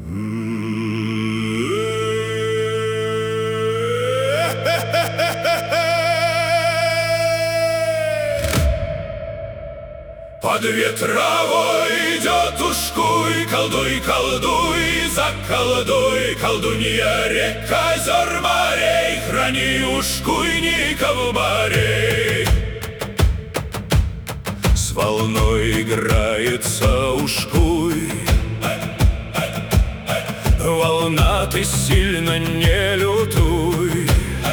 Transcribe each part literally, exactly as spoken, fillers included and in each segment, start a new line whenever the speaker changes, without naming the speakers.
Под ветровой идет ушкуй, колдуй, колдуй, заколдуй, колдунья река, озер, морей, храни ушкуйников барей. С волной играется ушкуй, волна, ты сильно не лютуй.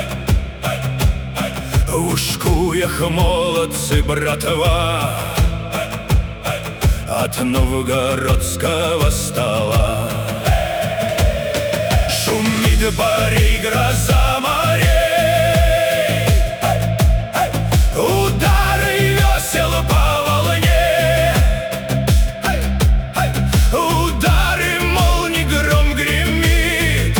В ушкуях молодцы, братва, от новгородского стола. Шумит барей, гроза морей, удары весел по волне, удары молний, гром гремит.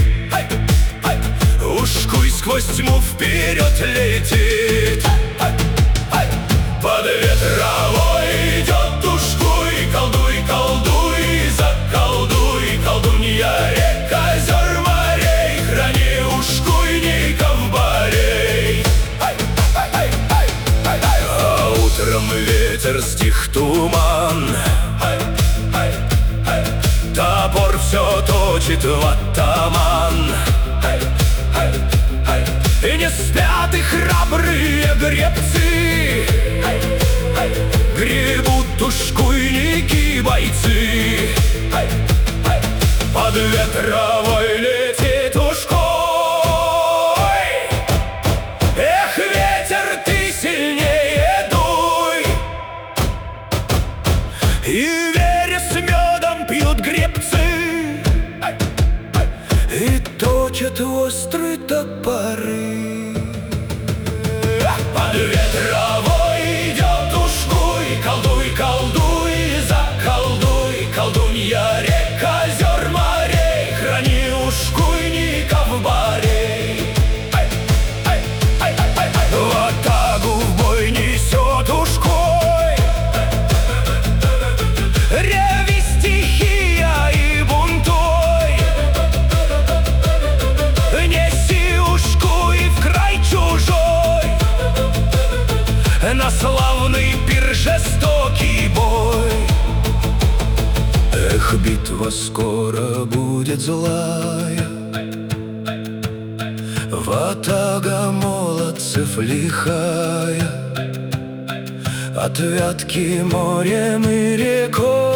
Ушкуй сквозь тьму вперед летит. Под ветровой идет ушкуй, колдуй, колдуй, заколдуй, колдунья река, озер, морей, храни ушкуйников барей. А утром ветер стих, туман, топор все точит в атаман. И не спят и храбрые гребцы, гребут ушкуйники бойцы. Под ветровой летит ушкуй. Эх, ветер, ты сильнее дуй. И вере с медом пьют гребцы, и точат острые топоры. Под ветровой идет ушкуй, колдуй, колдуй, заколдуй, колдунья река, озер, морей, храни ушкуйников барей. В атаку в бой несет ушкуй, реви стихия и бунтуй. Неси ушкуй в край чужой, на славный пир, жестокий бой. Эх, битва скоро будет злая, ватага молодцев лихая, от Вятки морем и рекой.